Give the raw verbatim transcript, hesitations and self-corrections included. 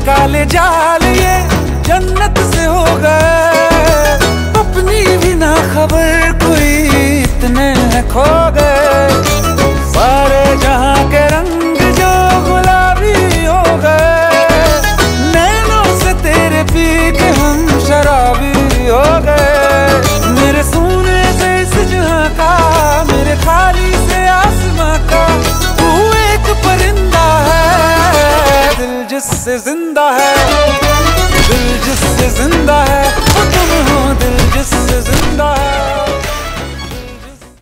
काले जाल ये जन्नत से हो गए, अपनी भी ना खबर कोई इतने हैं खो गए। सारे जहां के रंग जो गुलाबी हो गए, नैनों से तेरे पी के हम शराबी हो गए। मेरे सोने से इस जहां का, मेरे खाली से आसमां का, तू एक परिंदा है दिल जिससे जिंदा है।